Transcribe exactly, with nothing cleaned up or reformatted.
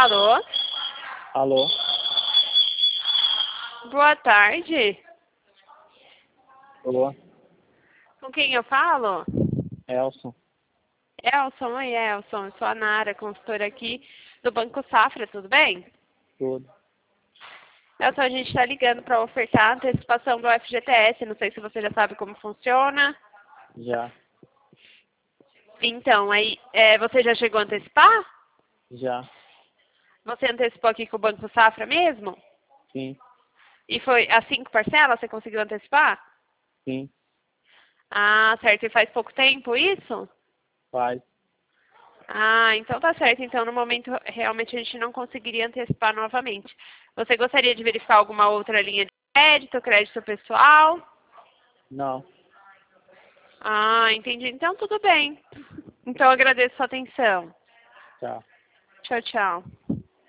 Alô? Alô? Boa tarde. Alô? Com quem eu falo? Elson? Elson, oi Elson. Eu sou a Nara, consultora aqui do Banco Safra, tudo bem? Tudo. Elson, a gente está ligando para ofertar a antecipação do F G T S. Não sei se você já sabe como funciona. Já. Então, aí, é, você já chegou a antecipar? Já. Você antecipou aqui com o Banco Safra mesmo? Sim. E foi as cinco parcelas? Você conseguiu antecipar? Sim. Ah, certo. E faz pouco tempo isso? Faz. Ah, então tá certo. Então, no momento, realmente a gente não conseguiria antecipar novamente. Você gostaria de verificar alguma outra linha de crédito, crédito pessoal? Não. Ah, entendi. Então, tudo bem. Então, eu agradeço a sua atenção. Tchau. Tchau, tchau.